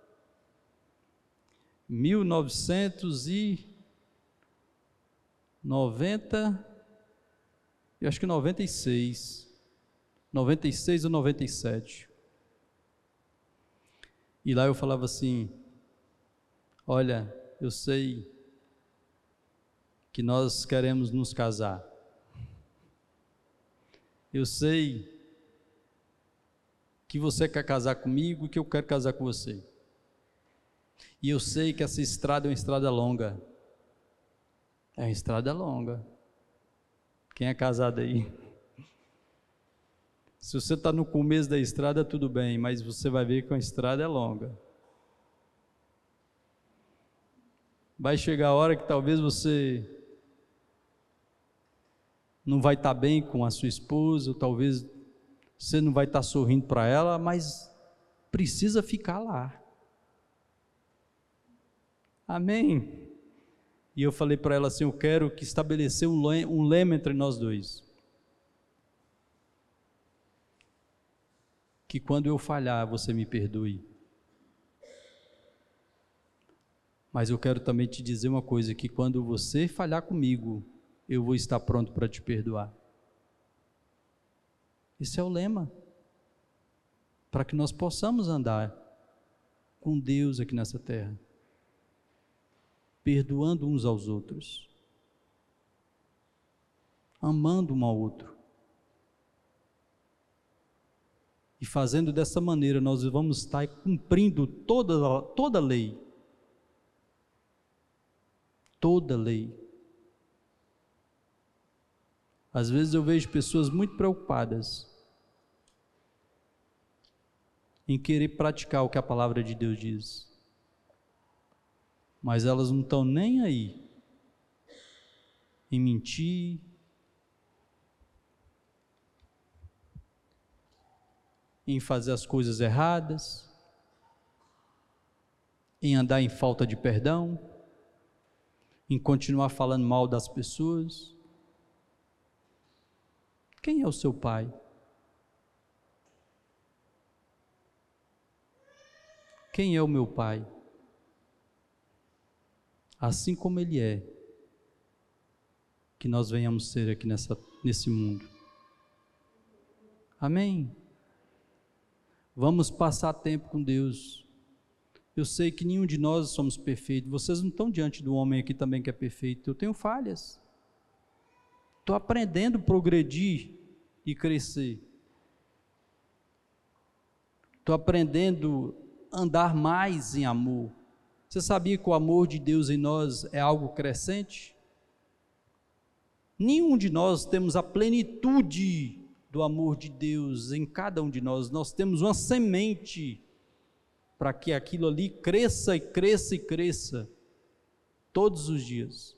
1990, eu acho que 96 ou 97. E lá eu falava assim: olha, eu sei que nós queremos nos casar. Eu sei que você quer casar comigo e que eu quero casar com você. E eu sei que essa estrada é uma estrada longa. É uma estrada longa. Quem é casado aí? Se você está no começo da estrada, tudo bem, mas você vai ver que a estrada é longa. Vai chegar a hora que talvez você não vai estar bem com a sua esposa, ou talvez você não vai estar sorrindo para ela, mas precisa ficar lá. Amém? E eu falei para ela assim: eu quero que estabelecer um lema entre nós dois. Que quando eu falhar, você me perdoe. Mas eu quero também te dizer uma coisa, que quando você falhar comigo, eu vou estar pronto para te perdoar. Esse é o lema, para que nós possamos andar com Deus aqui nessa terra, perdoando uns aos outros, amando um ao outro. E fazendo dessa maneira, nós vamos estar cumprindo toda a lei. Toda a lei. Às vezes eu vejo pessoas muito preocupadas em querer praticar o que a palavra de Deus diz, mas elas não estão nem aí em mentir, em fazer as coisas erradas, em andar em falta de perdão, em continuar falando mal das pessoas. Quem é o seu pai? Quem é o meu pai? Assim como ele é, que nós venhamos ser aqui nesse mundo. Amém? Vamos passar tempo com Deus. Eu sei que nenhum de nós somos perfeitos. Vocês não estão diante do homem aqui também que é perfeito. Eu tenho falhas. Estou aprendendo a progredir e crescer. Estou aprendendo a andar mais em amor. Você sabia que o amor de Deus em nós é algo crescente? Nenhum de nós temos a plenitude do amor de Deus em cada um de nós. Nós temos uma semente para que aquilo ali cresça e cresça e cresça todos os dias.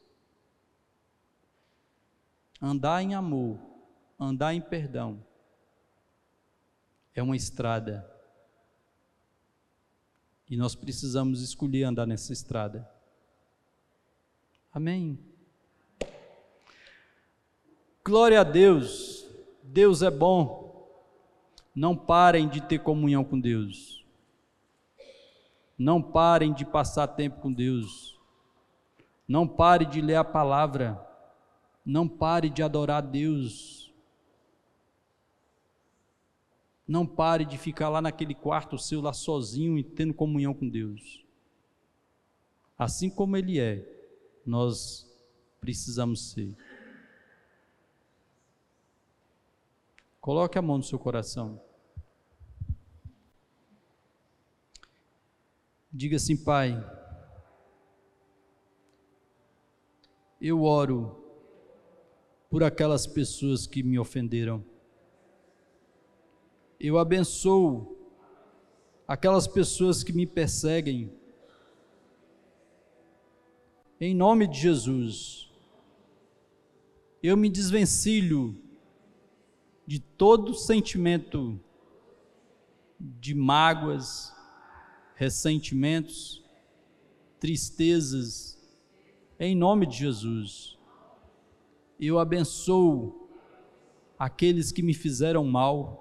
Andar em amor, andar em perdão, é uma estrada. E nós precisamos escolher andar nessa estrada. Amém? Glória a Deus. Deus é bom. Não parem de ter comunhão com Deus. Não parem de passar tempo com Deus. Não pare de ler a palavra. Não pare de adorar a Deus. Não pare de ficar lá naquele quarto seu, lá sozinho e tendo comunhão com Deus. Assim como Ele é, nós precisamos ser. Coloque a mão no seu coração. Diga assim: Pai, eu oro por aquelas pessoas que me ofenderam. Eu abençoo aquelas pessoas que me perseguem. Em nome de Jesus, eu me desvencilho de todo sentimento de mágoas, ressentimentos, tristezas. Em nome de Jesus, eu abençoo aqueles que me fizeram mal.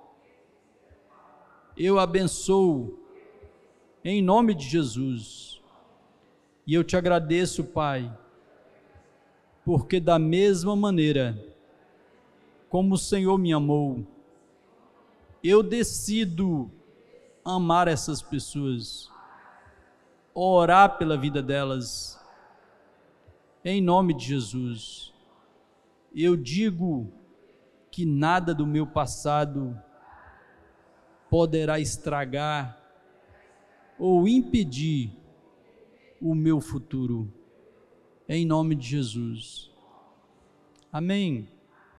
Eu abençoo em nome de Jesus. E eu te agradeço, Pai, porque da mesma maneira como o Senhor me amou, eu decido amar essas pessoas, orar pela vida delas, em nome de Jesus. Eu digo que nada do meu passado poderá estragar ou impedir o meu futuro, em nome de Jesus. Amém.